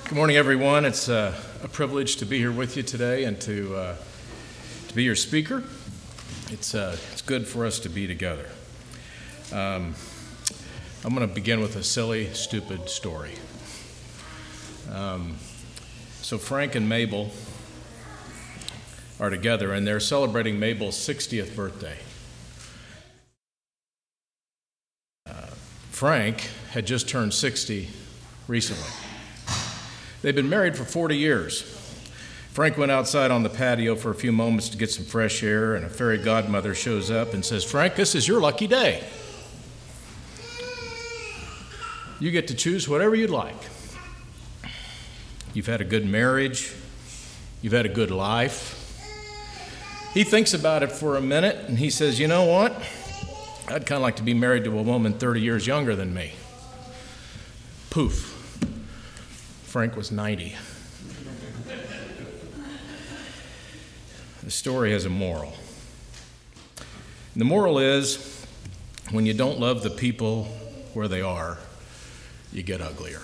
Good morning, everyone. It's a privilege to be here with you today and to be your speaker. It's good for us to be together. I'm going to begin with a silly, stupid story. So Frank and Mabel are together, and they're celebrating Mabel's 60th birthday. Frank had just turned 60 recently. They'd been married for 40 years. Frank went outside on the patio for a few moments to get some fresh air, and a fairy godmother shows up and says, "Frank, this is your lucky day. You get to choose whatever you'd like. You've had a good marriage. You've had a good life." He thinks about it for a minute, and he says, "You know what? I'd kind of like to be married to a woman 30 years younger than me." Poof. Frank was 90. The story has a moral. And the moral is, when you don't love the people where they are, you get uglier.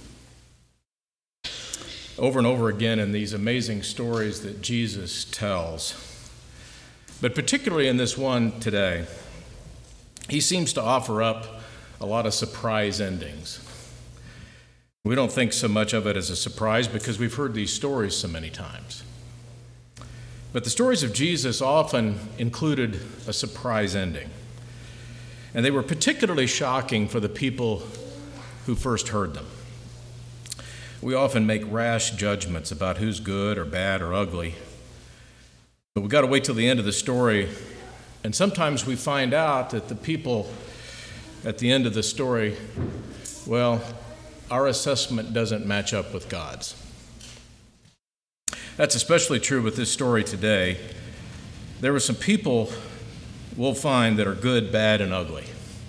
Over and over again in these amazing stories that Jesus tells, but particularly in this one today, he seems to offer up a lot of surprise endings. We don't think so much of it as a surprise because we've heard these stories so many times. But the stories of Jesus often included a surprise ending. And they were particularly shocking for the people who first heard them. We often make rash judgments about who's good or bad or ugly. But we've got to wait till the end of the story. And sometimes we find out that the people at the end of the story, well, our assessment doesn't match up with God's. That's especially true with this story today. There were some people we'll find that are good, bad, and ugly.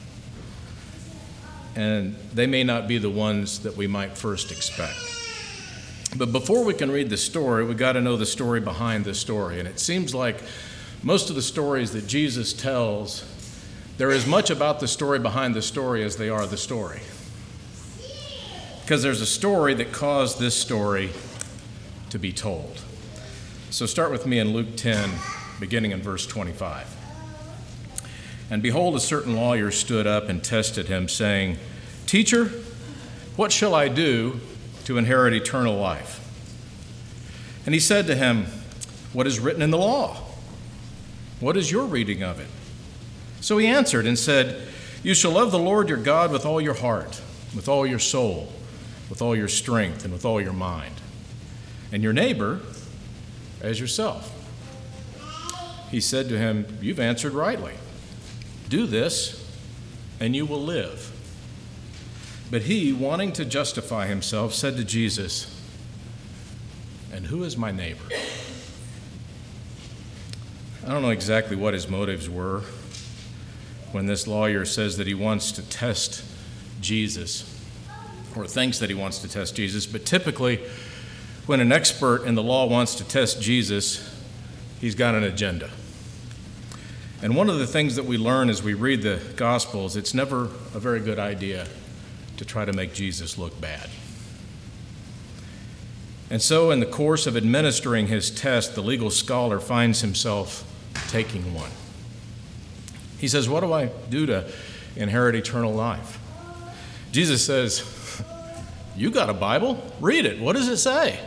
And they may not be the ones that we might first expect. But before we can read the story, we've got to know the story behind the story. And it seems like most of the stories that Jesus tells, they're as much about the story behind the story as they are the story. Because there's a story that caused this story to be told. So start with me in Luke 10, beginning in verse 25. "And behold, a certain lawyer stood up and tested him, saying, 'Teacher, what shall I do to inherit eternal life?' And he said to him, 'What is written in the law? What is your reading of it?' So he answered and said, 'You shall love the Lord your God with all your heart, with all your soul, with all your strength, and with all your mind, and your neighbor as yourself.' He said to him, 'You've answered rightly. Do this, and you will live.' But he, wanting to justify himself, said to Jesus, 'And who is my neighbor?'" I don't know exactly what his motives were when this lawyer says that he wants to test Jesus, or thinks that he wants to test Jesus, but typically when an expert in the law wants to test Jesus, he's got an agenda. And one of the things that we learn as we read the Gospels, it's never a very good idea to try to make Jesus look bad. And so in the course of administering his test, the legal scholar finds himself taking one. He says, "What do I do to inherit eternal life?" Jesus says, "You got a Bible? Read it. What does it say?"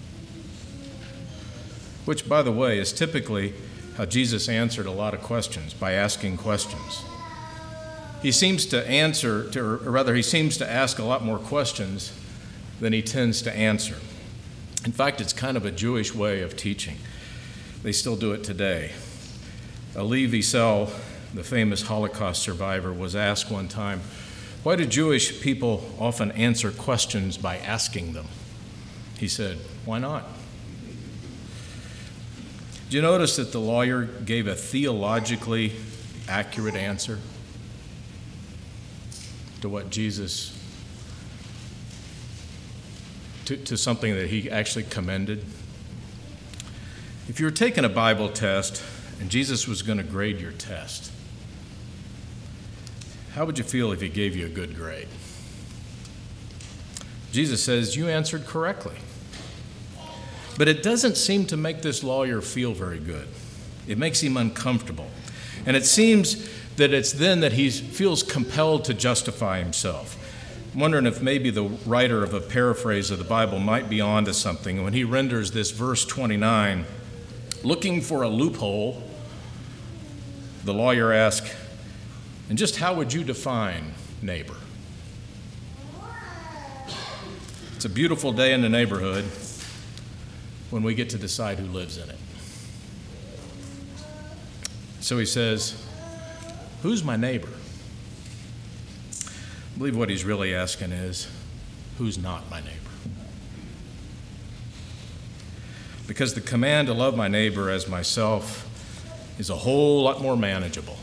Which, by the way, is typically how Jesus answered a lot of questions, by asking questions. He seems to ask a lot more questions than he tends to answer. In fact, it's kind of a Jewish way of teaching. They still do it today. Elie Wiesel, the famous Holocaust survivor, was asked one time, "Why do Jewish people often answer questions by asking them?" He said, "Why not?" Do you notice that the lawyer gave a theologically accurate answer to what Jesus, to something that he actually commended? If you were taking a Bible test and Jesus was going to grade your test, how would you feel if he gave you a good grade? Jesus says, you answered correctly. But it doesn't seem to make this lawyer feel very good. It makes him uncomfortable. And it seems that it's then that he feels compelled to justify himself. I'm wondering if maybe the writer of a paraphrase of the Bible might be onto something when he renders this verse 29, looking for a loophole, the lawyer asks, and just how would you define neighbor? It's a beautiful day in the neighborhood when we get to decide who lives in it. So he says, who's my neighbor? I believe what he's really asking is, who's not my neighbor? Because the command to love my neighbor as myself is a whole lot more manageable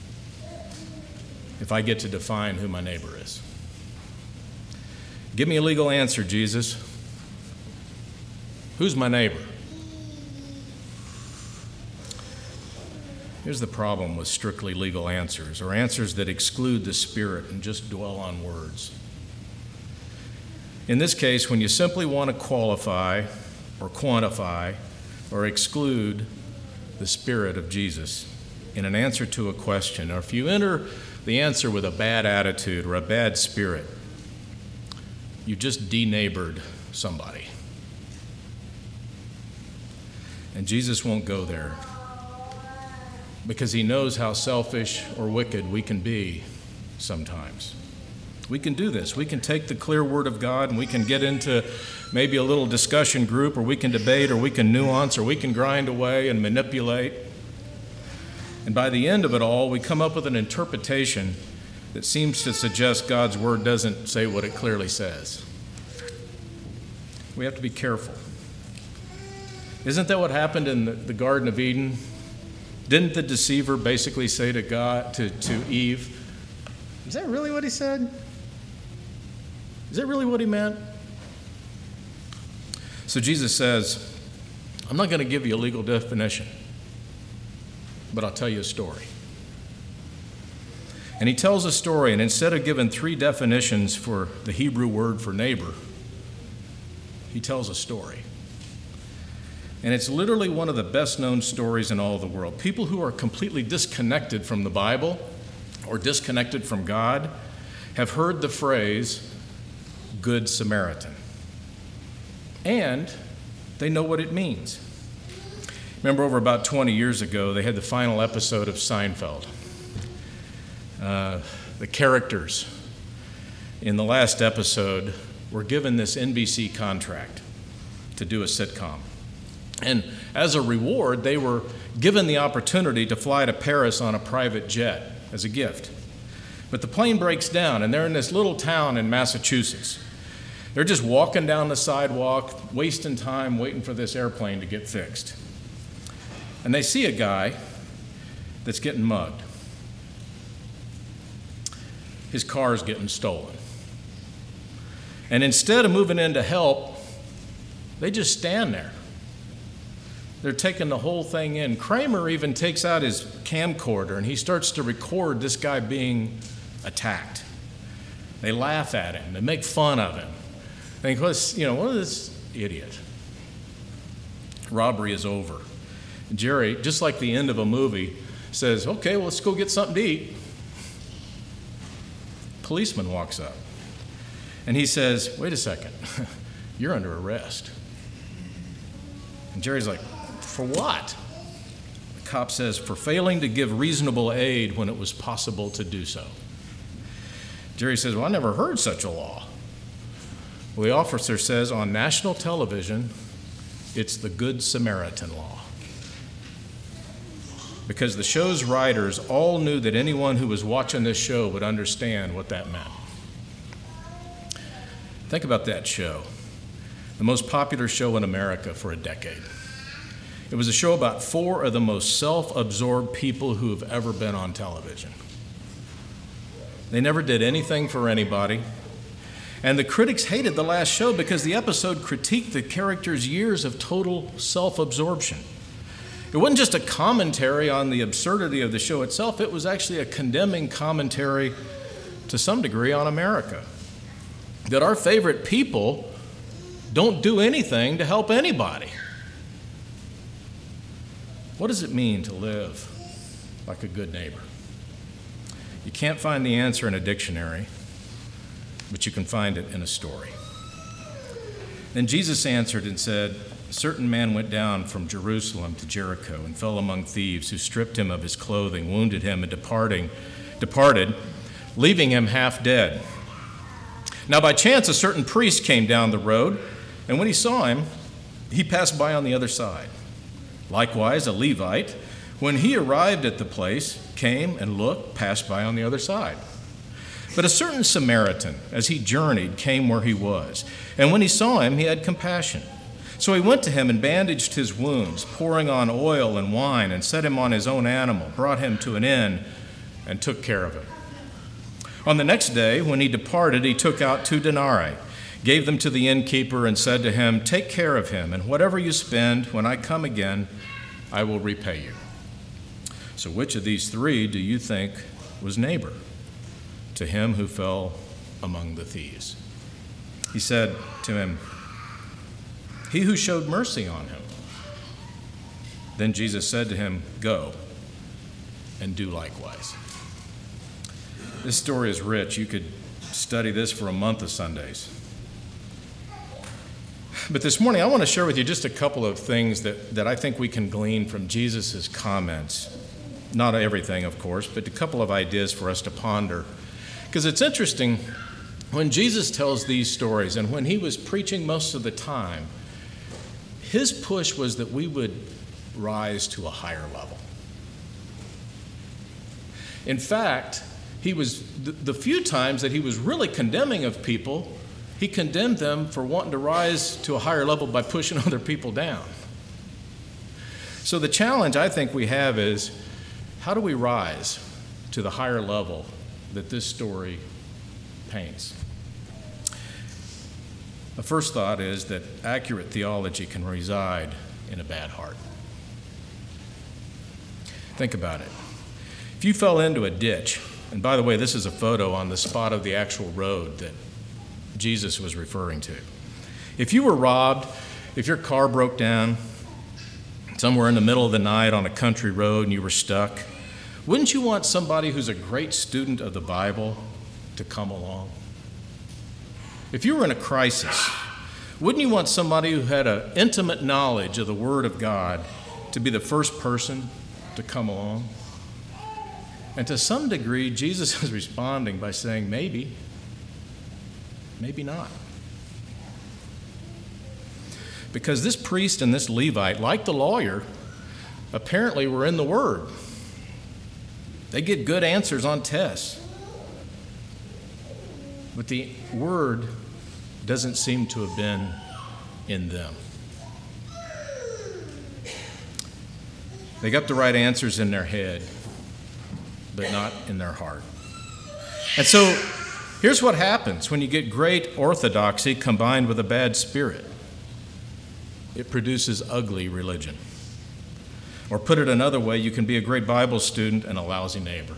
if I get to define who my neighbor is. Give me a legal answer, Jesus. Who's my neighbor? Here's the problem with strictly legal answers, or answers that exclude the spirit and just dwell on words. In this case, when you simply want to qualify or quantify or exclude the spirit of Jesus in an answer to a question, or if you enter the answer with a bad attitude or a bad spirit, you just deneighbored somebody. And Jesus won't go there, because he knows how selfish or wicked we can be sometimes. We can do this. We can take the clear word of God and we can get into maybe a little discussion group, or we can debate, or we can nuance, or we can grind away and manipulate. And by the end of it all, we come up with an interpretation that seems to suggest God's word doesn't say what it clearly says. We have to be careful. Isn't that what happened in the Garden of Eden? Didn't the deceiver basically say to God, to Eve, is that really what he said? Is that really what he meant? So Jesus says, I'm not going to give you a legal definition, but I'll tell you a story. And he tells a story, and instead of giving 3 definitions for the Hebrew word for neighbor, he tells a story. And it's literally one of the best-known stories in all the world. People who are completely disconnected from the Bible or disconnected from God have heard the phrase, Good Samaritan. And they know what it means. Remember, over about 20 years ago, they had the final episode of Seinfeld. The characters in the last episode were given this NBC contract to do a sitcom. And as a reward, they were given the opportunity to fly to Paris on a private jet as a gift. But the plane breaks down, and they're in this little town in Massachusetts. They're just walking down the sidewalk, wasting time waiting for this airplane to get fixed. And they see a guy that's getting mugged. His car's getting stolen. And instead of moving in to help, they just stand there. They're taking the whole thing in. Kramer even takes out his camcorder and he starts to record this guy being attacked. They laugh at him. They make fun of him. They think, what is this idiot? Robbery is over. And Jerry, just like the end of a movie, says, okay, well, let's go get something to eat. Policeman walks up and he says, wait a second, you're under arrest. And Jerry's like, for what? The cop says, for failing to give reasonable aid when it was possible to do so. Jerry says, well, I never heard such a law. Well, the officer says, on national television, it's the Good Samaritan law. Because the show's writers all knew that anyone who was watching this show would understand what that meant. Think about that show, the most popular show in America for a decade. It was a show about 4 of the most self-absorbed people who have ever been on television. They never did anything for anybody. And the critics hated the last show because the episode critiqued the characters' years of total self-absorption. It wasn't just a commentary on the absurdity of the show itself, it was actually a condemning commentary to some degree on America. that our favorite people don't do anything to help anybody. What does it mean to live like a good neighbor? You can't find the answer in a dictionary, but you can find it in a story. Then Jesus answered and said, "A certain man went down from Jerusalem to Jericho and fell among thieves, who stripped him of his clothing, wounded him, and departed, leaving him half dead. Now by chance a certain priest came down the road, and when he saw him, he passed by on the other side. Likewise a Levite, when he arrived at the place, came and looked, passed by on the other side. But a certain Samaritan, as he journeyed, came where he was, and when he saw him, he had compassion. So he went to him and bandaged his wounds, pouring on oil and wine, and set him on his own animal, brought him to an inn, and took care of him. On the next day, when he departed, he took out 2 denarii, gave them to the innkeeper, and said to him, 'Take care of him, and whatever you spend, when I come again, I will repay you.' So which of these 3 do you think was neighbor to him who fell among the thieves?" He said to him, "He who showed mercy on him." Then Jesus said to him, "Go and do likewise." This story is rich. You could study this for a month of Sundays. But this morning, I want to share with you just a couple of things that I think we can glean from Jesus' comments. Not everything, of course, but a couple of ideas for us to ponder. Because it's interesting, when Jesus tells these stories, and when he was preaching most of the time, his push was that we would rise to a higher level. In fact, he was the few times that he was really condemning of people, he condemned them for wanting to rise to a higher level by pushing other people down. So the challenge I think we have is, how do we rise to the higher level that this story paints? The first thought is that accurate theology can reside in a bad heart. Think about it. If you fell into a ditch, and by the way, this is a photo on the spot of the actual road that Jesus was referring to. If you were robbed, if your car broke down somewhere in the middle of the night on a country road and you were stuck, wouldn't you want somebody who's a great student of the Bible to come along? If you were in a crisis, wouldn't you want somebody who had an intimate knowledge of the Word of God to be the first person to come along? And to some degree, Jesus is responding by saying, maybe not. Because this priest and this Levite, like the lawyer, apparently were in the Word. They get good answers on tests. But the Word doesn't seem to have been in them. They got the right answers in their head, but not in their heart. And so here's what happens when you get great orthodoxy combined with a bad spirit. It produces ugly religion. Or put it another way, you can be a great Bible student and a lousy neighbor.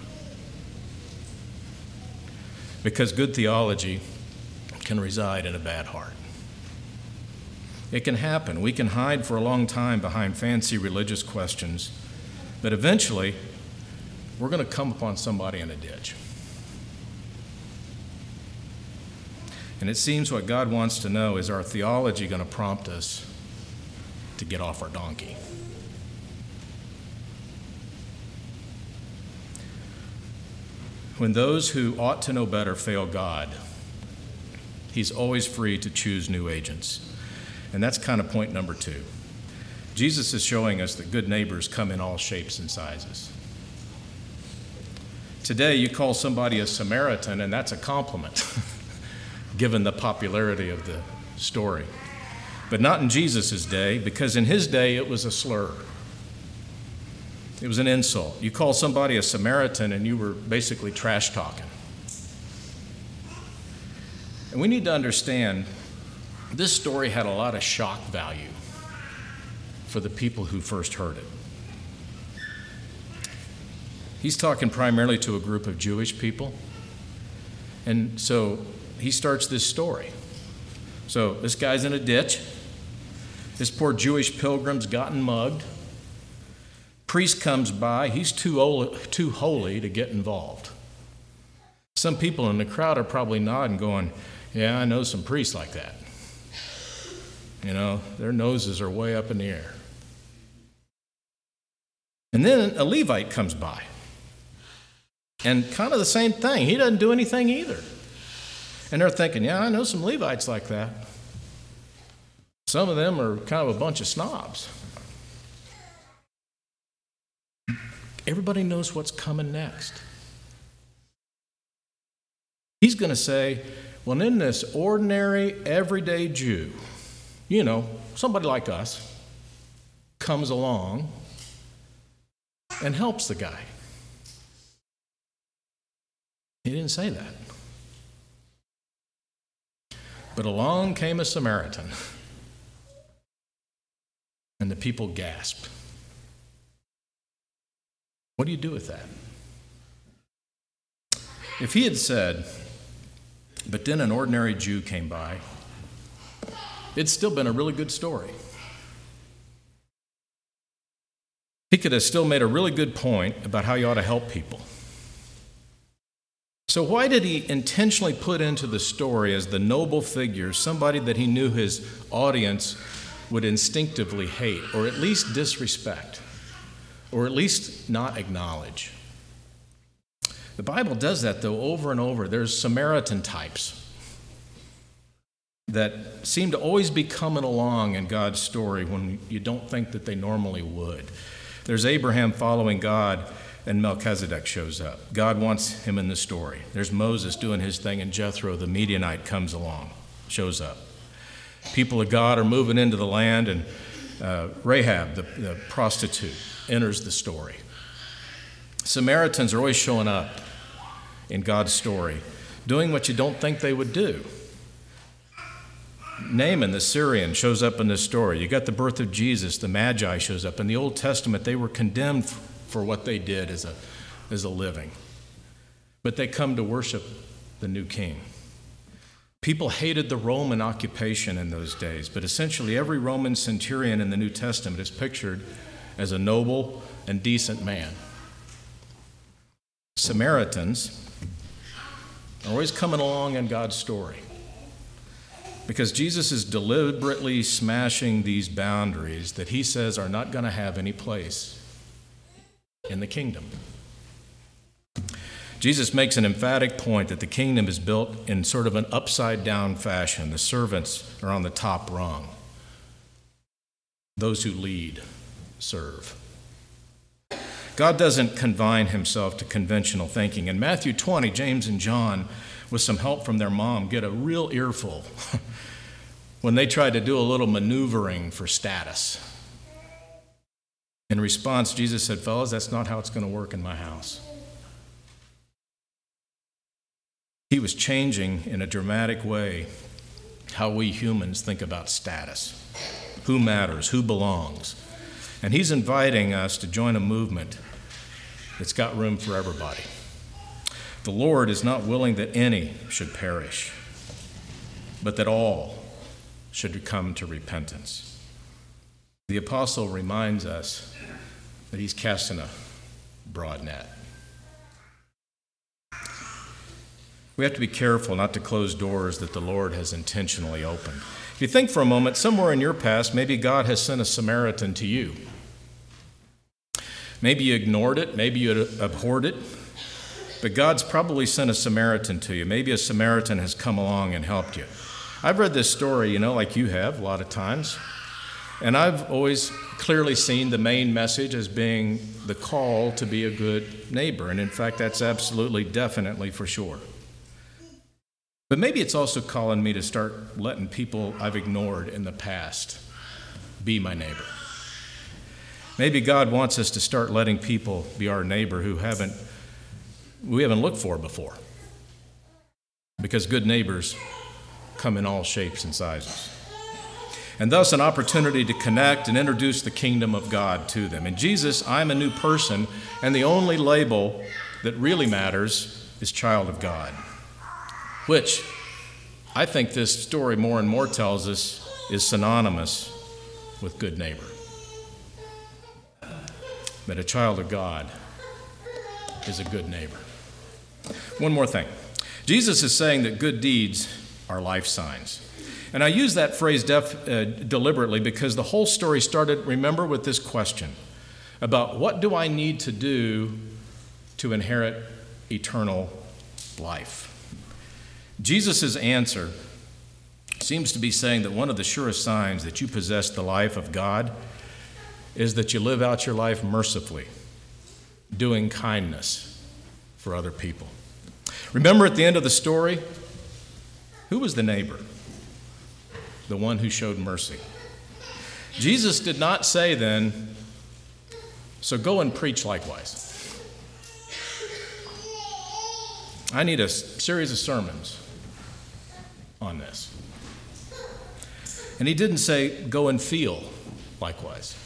Because good theology can reside in a bad heart. It can happen. We can hide for a long time behind fancy religious questions, but eventually we're going to come upon somebody in a ditch. And it seems what God wants to know is, our theology going to prompt us to get off our donkey? When those who ought to know better fail God, he's always free to choose new agents. And that's kind of point number 2. Jesus is showing us that good neighbors come in all shapes and sizes. Today, you call somebody a Samaritan, and that's a compliment, given the popularity of the story. But not in Jesus' day, because in his day it was a slur. It was an insult. You call somebody a Samaritan and you were basically trash talking. And we need to understand this story had a lot of shock value for the people who first heard it. He's talking primarily to a group of Jewish people. And so he starts this story. So this guy's in a ditch. This poor Jewish pilgrim's gotten mugged. Priest comes by. He's too holy to get involved. Some people in the crowd are probably nodding, going, yeah, I know some priests like that. Their noses are way up in the air. And then a Levite comes by. And kind of the same thing. He doesn't do anything either. And they're thinking, yeah, I know some Levites like that. Some of them are kind of a bunch of snobs. Everybody knows what's coming next. He's going to say, well, then this ordinary, everyday Jew, somebody like us, comes along and helps the guy. He didn't say that. But along came a Samaritan, and the people gasped. What do you do with that? If he had said, but then an ordinary Jew came by, it's still been a really good story. He could have still made a really good point about how you ought to help people. So why did he intentionally put into the story as the noble figure somebody that he knew his audience would instinctively hate, or at least disrespect, or at least not acknowledge? The Bible does that, though, over and over. There's Samaritan types that seem to always be coming along in God's story when you don't think that they normally would. There's Abraham following God, and Melchizedek shows up. God wants him in the story. There's Moses doing his thing, and Jethro, the Midianite, comes along, shows up. People of God are moving into the land, and Rahab, the prostitute, enters the story. Samaritans are always showing up in God's story, doing what you don't think they would do. Naaman, the Syrian, shows up in this story. You got the birth of Jesus, the Magi shows up. In the Old Testament, they were condemned for what they did as a living. But they come to worship the new king. People hated the Roman occupation in those days, but essentially every Roman centurion in the New Testament is pictured as a noble and decent man. Samaritans are always coming along in God's story because Jesus is deliberately smashing these boundaries that he says are not going to have any place in the kingdom. Jesus makes an emphatic point that the kingdom is built in sort of an upside-down fashion. The servants are on the top rung. Those who lead serve. God doesn't confine himself to conventional thinking. In Matthew 20, James and John, with some help from their mom, get a real earful when they try to do a little maneuvering for status. In response, Jesus said, fellas, that's not how it's going to work in my house. He was changing in a dramatic way how we humans think about status, who matters, who belongs. And he's inviting us to join a movement that's got room for everybody. The Lord is not willing that any should perish, but that all should come to repentance. The apostle reminds us that he's casting a broad net. We have to be careful not to close doors that the Lord has intentionally opened. If you think for a moment, somewhere in your past, maybe God has sent a Samaritan to you. Maybe you ignored it, maybe you abhorred it, but God's probably sent a Samaritan to you. Maybe a Samaritan has come along and helped you. I've read this story, like you have a lot of times, and I've always clearly seen the main message as being the call to be a good neighbor, and in fact, that's absolutely, definitely for sure. But maybe it's also calling me to start letting people I've ignored in the past be my neighbor. Maybe God wants us to start letting people be our neighbor who we haven't looked for before. Because good neighbors come in all shapes and sizes. And thus an opportunity to connect and introduce the kingdom of God to them. In Jesus, I'm a new person, and the only label that really matters is child of God. Which, I think this story more and more tells us is synonymous with good neighbor. That a child of God is a good neighbor. One more thing. Jesus is saying that good deeds are life signs. And I use that phrase deliberately because the whole story started, remember, with this question about what do I need to do to inherit eternal life? Jesus' answer seems to be saying that one of the surest signs that you possess the life of God is that you live out your life mercifully, doing kindness for other people. Remember at the end of the story, who was the neighbor? The one who showed mercy. Jesus did not say then, so go and preach likewise. I need a series of sermons on this. And he didn't say, go and feel likewise.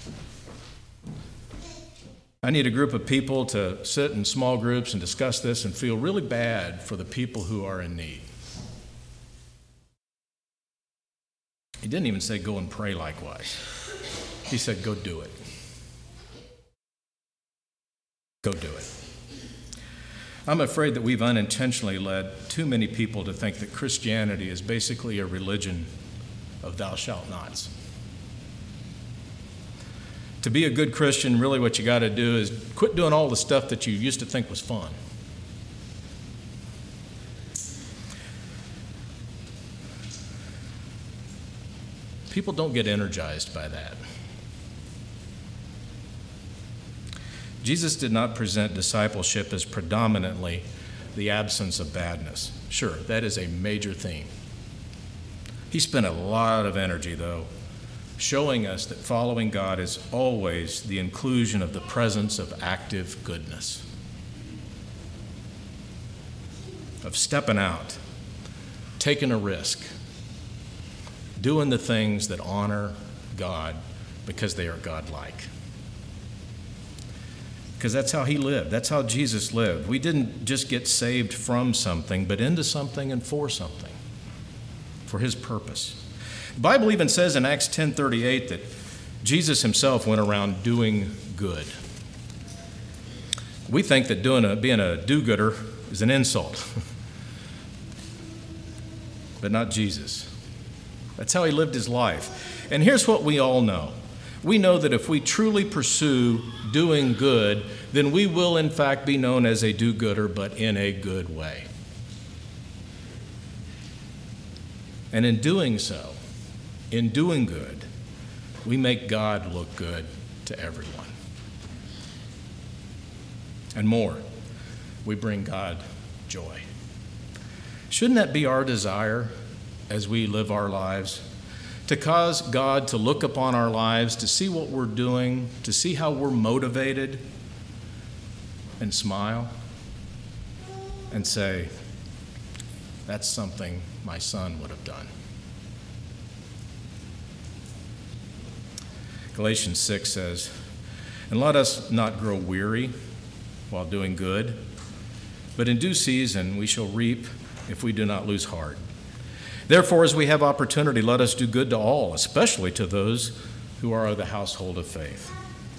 I need a group of people to sit in small groups and discuss this and feel really bad for the people who are in need. He didn't even say, go and pray likewise. He said, go do it. Go do it. I'm afraid that we've unintentionally led too many people to think that Christianity is basically a religion of thou shalt nots. To be a good Christian, really what you got to do is quit doing all the stuff that you used to think was fun. People don't get energized by that. Jesus did not present discipleship as predominantly the absence of badness. Sure, that is a major theme. He spent a lot of energy, though, showing us that following God is always the inclusion of the presence of active goodness, of stepping out, taking a risk, doing the things that honor God because they are God-like. Because that's how he lived. That's how Jesus lived. We didn't just get saved from something, but into something and for something, for his purpose. The Bible even says in Acts 10:38 that Jesus himself went around doing good. We think that being a do-gooder is an insult, but not Jesus. That's how he lived his life. And here's what we all know. We know that if we truly pursue doing good, then we will in fact be known as a do-gooder, but in a good way. And in doing so, in doing good, we make God look good to everyone. And more, we bring God joy. Shouldn't that be our desire as we live our lives? To cause God to look upon our lives, to see what we're doing, to see how we're motivated, and smile, and say, that's something my son would have done. Galatians 6 says, and let us not grow weary while doing good, but in due season we shall reap if we do not lose heart. Therefore, as we have opportunity, let us do good to all, especially to those who are of the household of faith.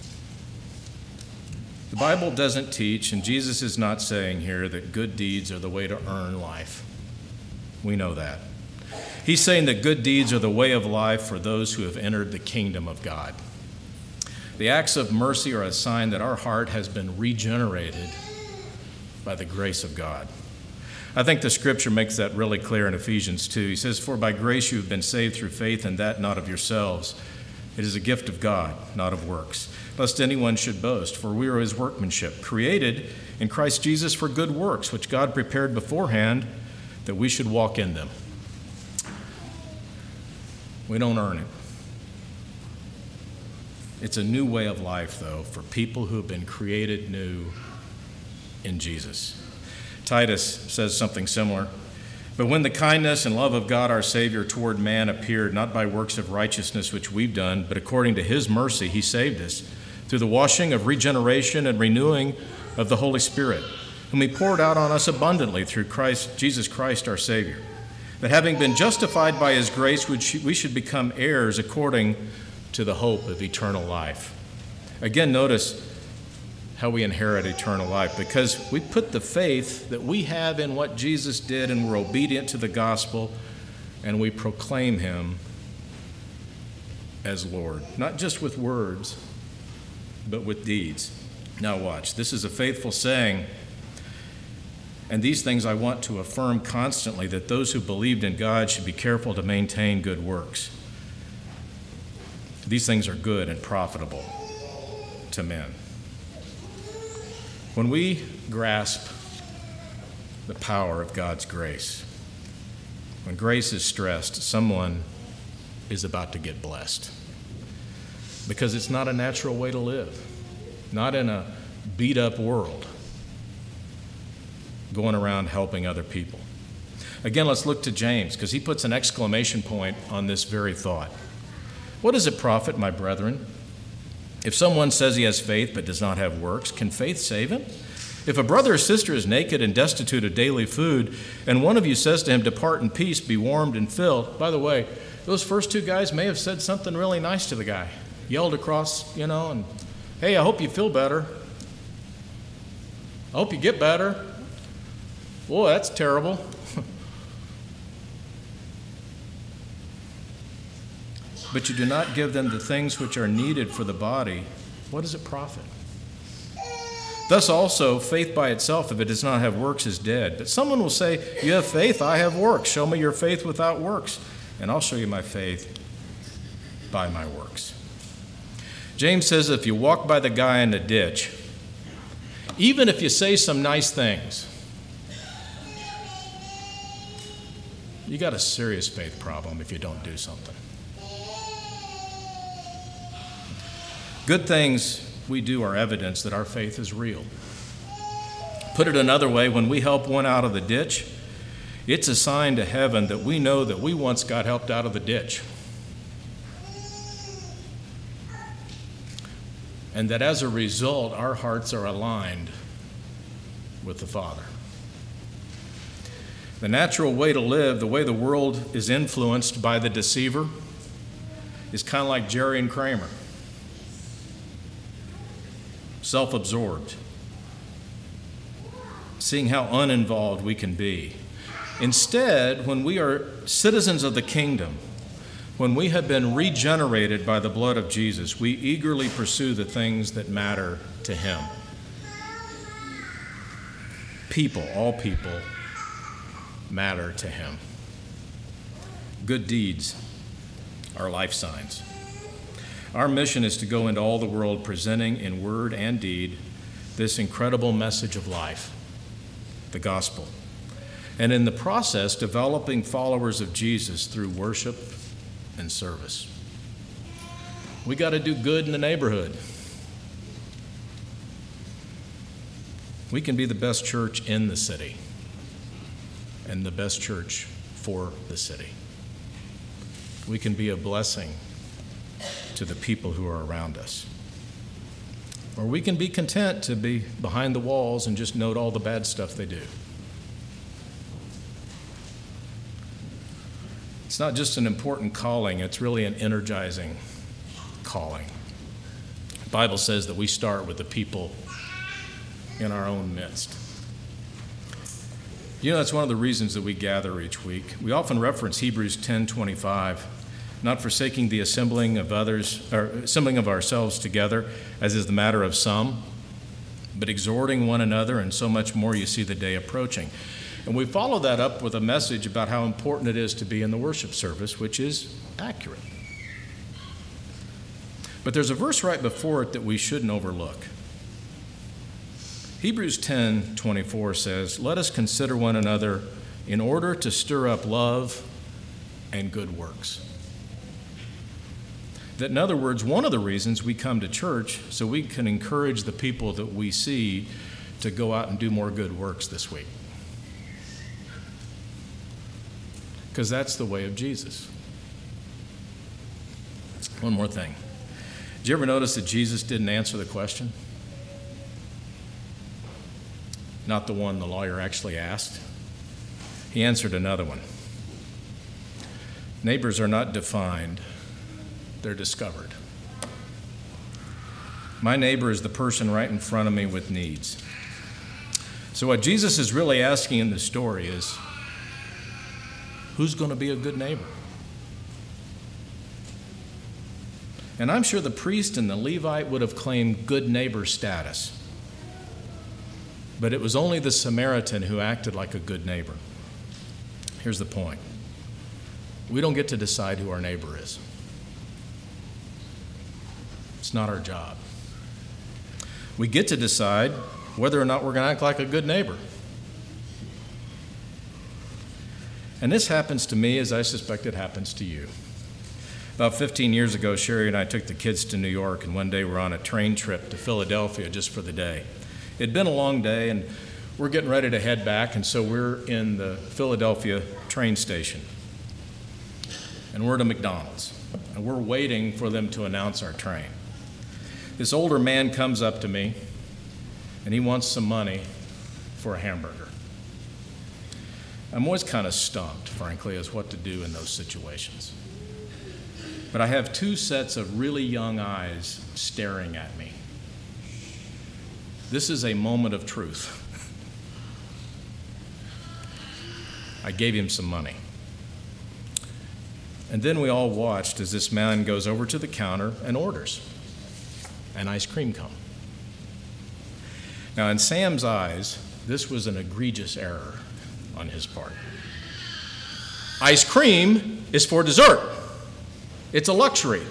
The Bible doesn't teach, and Jesus is not saying here, that good deeds are the way to earn life. We know that. He's saying that good deeds are the way of life for those who have entered the kingdom of God. The acts of mercy are a sign that our heart has been regenerated by the grace of God. I think the scripture makes that really clear in Ephesians 2. He says, for by grace you have been saved through faith, and that not of yourselves. It is a gift of God, not of works, lest anyone should boast. For we are his workmanship, created in Christ Jesus for good works, which God prepared beforehand that we should walk in them. We don't earn it. It's a new way of life, though, for people who have been created new in Jesus. Titus says something similar. But when the kindness and love of God our Savior toward man appeared, not by works of righteousness which we've done, but according to his mercy he saved us, through the washing of regeneration and renewing of the Holy Spirit, whom he poured out on us abundantly through Jesus Christ our Savior. that having been justified by his grace, we should become heirs according to the hope of eternal life. Again, notice how we inherit eternal life, because we put the faith that we have in what Jesus did, and we're obedient to the gospel, and we proclaim him as Lord, not just with words, but with deeds. Now watch, this is a faithful saying, and these things I want to affirm constantly, that those who believed in God should be careful to maintain good works. These things are good and profitable to men. When we grasp the power of God's grace, when grace is stressed, someone is about to get blessed. Because it's not a natural way to live, not in a beat-up world, going around helping other people. Again, let's look to James, because he puts an exclamation point on this very thought. What does it profit, my brethren, if someone says he has faith but does not have works? Can faith save him? If a brother or sister is naked and destitute of daily food, and one of you says to him, depart in peace, be warmed and filled. By the way, those first two guys may have said something really nice to the guy. Yelled across, and, hey, I hope you feel better. I hope you get better. Boy, that's terrible. But you do not give them the things which are needed for the body. What does it profit? Thus also, faith by itself, if it does not have works, is dead. But someone will say, you have faith, I have works. Show me your faith without works, and I'll show you my faith by my works. James says if you walk by the guy in the ditch, even if you say some nice things, you got a serious faith problem if you don't do something. Good things we do are evidence that our faith is real. Put it another way, when we help one out of the ditch, it's a sign to heaven that we know that we once got helped out of the ditch. And that as a result, our hearts are aligned with the Father. The natural way to live, the way the world is influenced by the deceiver, is kind of like Jerry and Kramer. Self-absorbed, seeing how uninvolved we can be. Instead, when we are citizens of the kingdom, when we have been regenerated by the blood of Jesus, we eagerly pursue the things that matter to him. People, all people, matter to him. Good deeds are life signs. Our mission is to go into all the world presenting in word and deed this incredible message of life, the gospel, and in the process developing followers of Jesus through worship and service. We got to do good in the neighborhood. We can be the best church in the city and the best church for the city. We can be a blessing to the people who are around us. Or we can be content to be behind the walls and just note all the bad stuff they do. It's not just an important calling, it's really an energizing calling. The Bible says that we start with the people in our own midst. That's one of the reasons that we gather each week. We often reference Hebrews 10:25. Not forsaking the assembling of ourselves together, as is the matter of some, but exhorting one another, and so much more you see the day approaching. And we follow that up with a message about how important it is to be in the worship service, which is accurate. But there's a verse right before it that we shouldn't overlook. Hebrews 10:24 says, let us consider one another in order to stir up love and good works. That, in other words, one of the reasons we come to church so we can encourage the people that we see to go out and do more good works this week. Because that's the way of Jesus. One more thing. Did you ever notice that Jesus didn't answer the question? Not the one the lawyer actually asked. He answered another one. Neighbors are not defined, they're discovered. My neighbor is the person right in front of me with needs. So what Jesus is really asking in this story is, who's going to be a good neighbor? And I'm sure the priest and the Levite would have claimed good neighbor status. But it was only the Samaritan who acted like a good neighbor. Here's the point. We don't get to decide who our neighbor is. It's not our job. We get to decide whether or not we're going to act like a good neighbor. And this happens to me as I suspect it happens to you. About 15 years ago, Sherry and I took the kids to New York, and one day we're on a train trip to Philadelphia just for the day. It'd been a long day, and we're getting ready to head back, and so we're in the Philadelphia train station. And we're at a McDonald's, and we're waiting for them to announce our train. This older man comes up to me, and he wants some money for a hamburger. I'm always kind of stumped, frankly, as what to do in those situations. But I have two sets of really young eyes staring at me. This is a moment of truth. I gave him some money. And then we all watched as this man goes over to the counter and orders an ice cream cone. Now, in Sam's eyes, this was an egregious error on his part. Ice cream is for dessert. It's a luxury.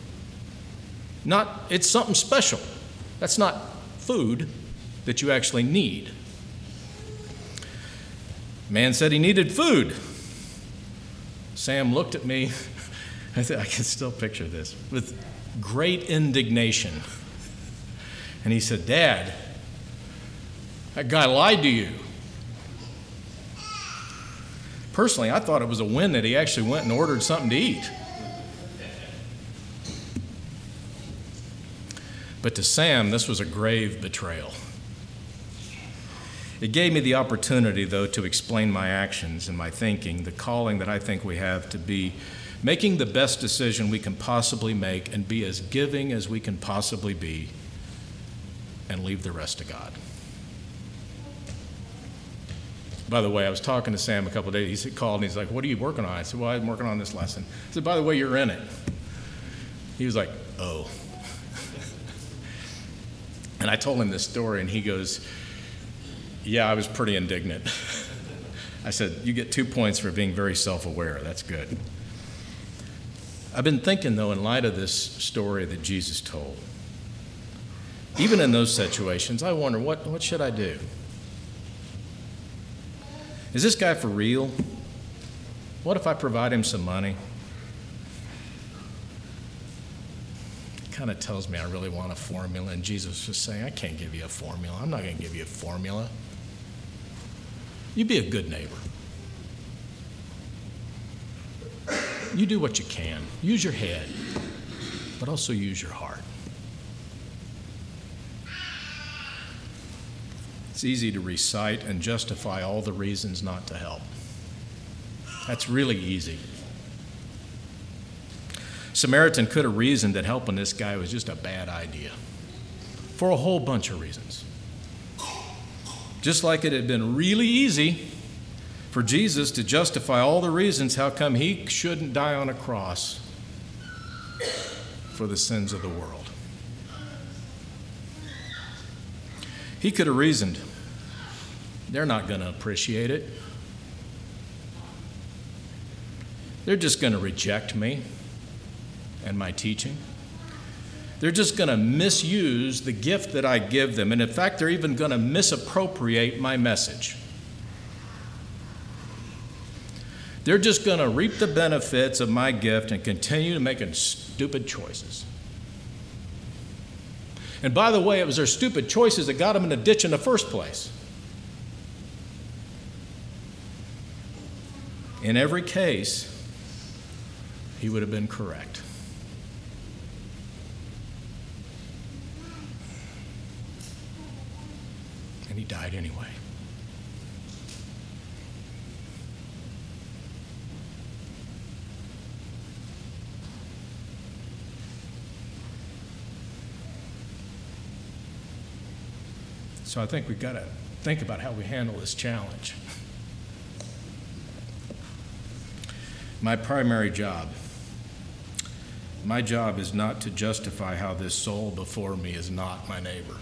It's something special. That's not food that you actually need. Man said he needed food. Sam looked at me, I can still picture this, with great indignation. And he said, "Dad, that guy lied to you." Personally, I thought it was a win that he actually went and ordered something to eat. But to Sam, this was a grave betrayal. It gave me the opportunity, though, to explain my actions and my thinking, the calling that I think we have to be making the best decision we can possibly make and be as giving as we can possibly be and leave the rest to God. By the way, I was talking to Sam a couple of days. He called and he's like, "What are you working on?" I said, "Well, I'm working on this lesson." I said, "By the way, you're in it." He was like, "Oh." And I told him this story, and he goes, "Yeah, I was pretty indignant." I said, "You get 2 points for being very self-aware. That's good." I've been thinking, though, in light of this story that Jesus told, even in those situations, I wonder, what should I do? Is this guy for real? What if I provide him some money? It kind of tells me I really want a formula, and Jesus was saying, "I can't give you a formula. I'm not going to give you a formula. You be a good neighbor. You do what you can. Use your head, but also use your heart." It's easy to recite and justify all the reasons not to help. That's really easy. Samaritan could have reasoned that helping this guy was just a bad idea for a whole bunch of reasons. Just like it had been really easy for Jesus to justify all the reasons how come he shouldn't die on a cross for the sins of the world. He could have reasoned, they're not going to appreciate it. They're just going to reject me and my teaching. They're just going to misuse the gift that I give them. And in fact, they're even going to misappropriate my message. They're just going to reap the benefits of my gift and continue making stupid choices. And by the way, it was their stupid choices that got them in a ditch in the first place. In every case, he would have been correct. And he died anyway. So I think we've got to think about how we handle this challenge. My primary job is not to justify how this soul before me is not my neighbor.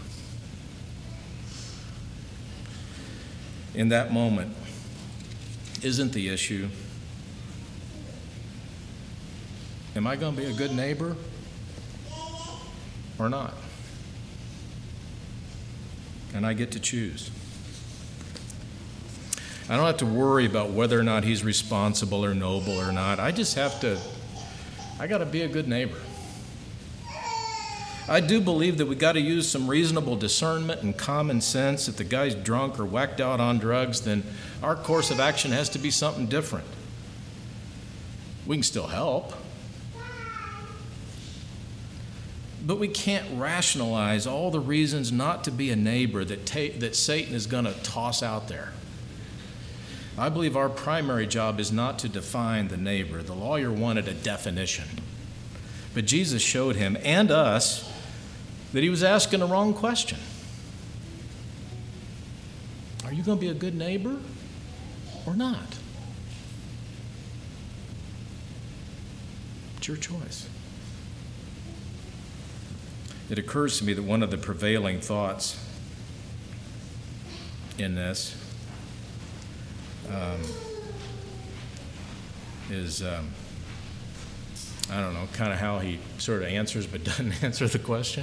In that moment, isn't the issue, am I going to be a good neighbor or not? And I get to choose. I don't have to worry about whether or not he's responsible or noble or not. I got to be a good neighbor. I do believe that we got to use some reasonable discernment and common sense. If the guy's drunk or whacked out on drugs, then our course of action has to be something different. We can still help, but we can't rationalize all the reasons not to be a neighbor that Satan is going to toss out there. I believe our primary job is not to define the neighbor. The lawyer wanted a definition, but Jesus showed him and us that he was asking the wrong question. Are you going to be a good neighbor or not? It's your choice. It occurs to me that one of the prevailing thoughts in this is, I don't know, kind of how he sort of answers but doesn't answer the question.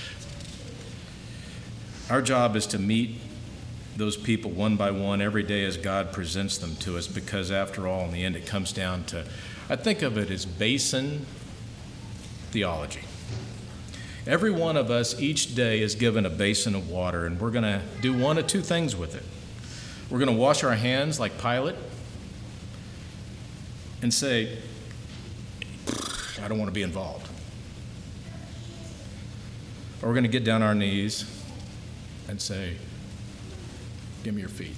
Our job is to meet those people one by one every day as God presents them to us, because after all, in the end, it comes down to, I think of it as basin theology. Every one of us each day is given a basin of water, and we're going to do one of two things with it. We're going to wash our hands like Pilate and say, I don't want to be involved. Or we're going to get down our knees and say, give me your feet.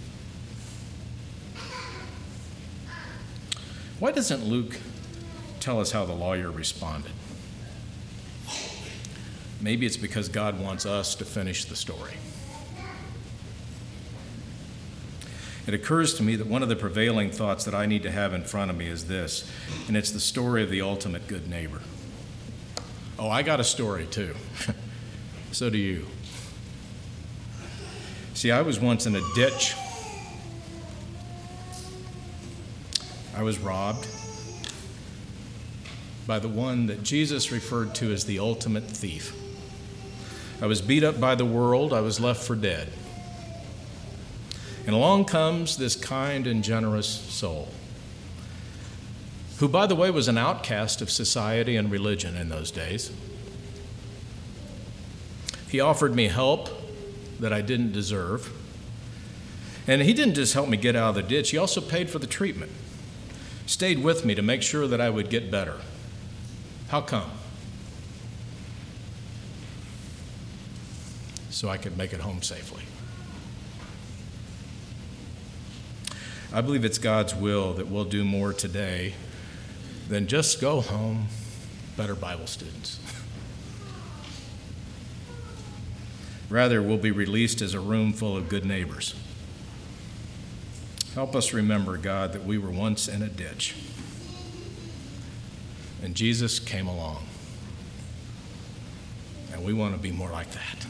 Why doesn't Luke tell us how the lawyer responded? Maybe it's because God wants us to finish the story. It occurs to me that one of the prevailing thoughts that I need to have in front of me is this, and it's the story of the ultimate good neighbor. Oh, I got a story too. So do you. See, I was once in a ditch. I was robbed by the one that Jesus referred to as the ultimate thief. I was beat up by the world. I was left for dead. And along comes this kind and generous soul, who, by the way, was an outcast of society and religion in those days. He offered me help that I didn't deserve. And he didn't just help me get out of the ditch, he also paid for the treatment, stayed with me to make sure that I would get better. How come? So I could make it home safely. I believe it's God's will that we'll do more today than just go home better Bible students. Rather, we'll be released as a room full of good neighbors. Help us remember, God, that we were once in a ditch, and Jesus came along, and we want to be more like that.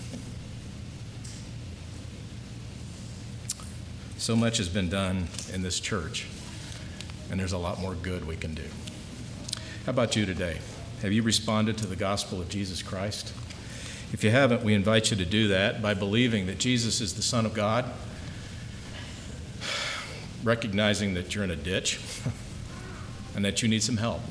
So much has been done in this church, and there's a lot more good we can do. How about you today? Have you responded to the gospel of Jesus Christ? If you haven't, we invite you to do that by believing that Jesus is the Son of God, recognizing that you're in a ditch and that you need some help.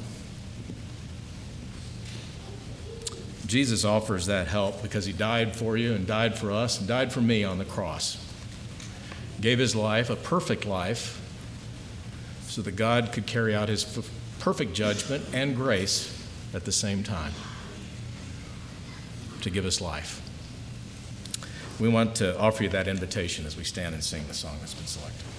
Jesus offers that help because he died for you and died for us and died for me on the cross. Gave his life, a perfect life, so that God could carry out his perfect judgment and grace at the same time to give us life. We want to offer you that invitation as we stand and sing the song that's been selected.